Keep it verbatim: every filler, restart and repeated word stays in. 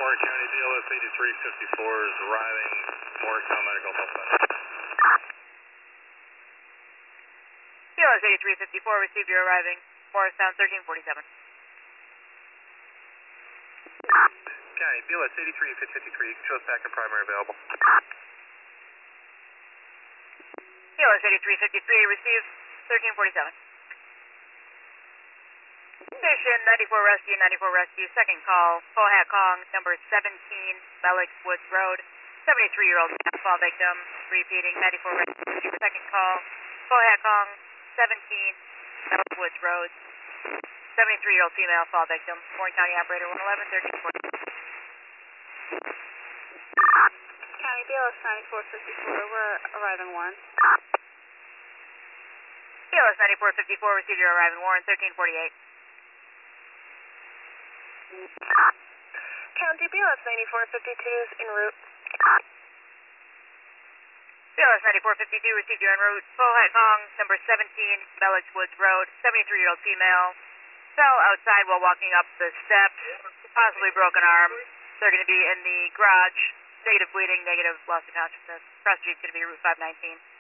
Moore County, B L S eighty-three fifty-four is arriving, Morristown Medical Health Center. B L S eighty-three fifty-four, received your arriving, Morristown thirteen forty-seven. County, B L S eighty-three fifty-three, shows back and primary available. B L S eighty-three fifty-three, received thirteen forty-seven. Station ninety-four Rescue, ninety-four Rescue, second call, Pohat Kong, number seventeen, Belix Woods Road, seventy-three-year-old fall victim, repeating, ninety-four Rescue, second call, Pohat Kong, seventeen, Belix Woods Road, seventy-three-year-old female fall victim, Warren County operator one eleven, thirteen forty. County, B L S ninety-four fifty-four, we're arriving Warren. B L S ninety-four fifty-four, received your arriving Warren thirteen forty-eight. County, B L S ninety-four fifty-two is en route. B L S ninety-four fifty-two, received you en route, Pohat Kong, number seventeen, Belix Woods Road, seventy-three-year-old female, fell outside while walking up the steps, possibly broken arm. They're going to be in the garage, negative bleeding, negative loss of consciousness. Cross street's going to be Route five nineteen.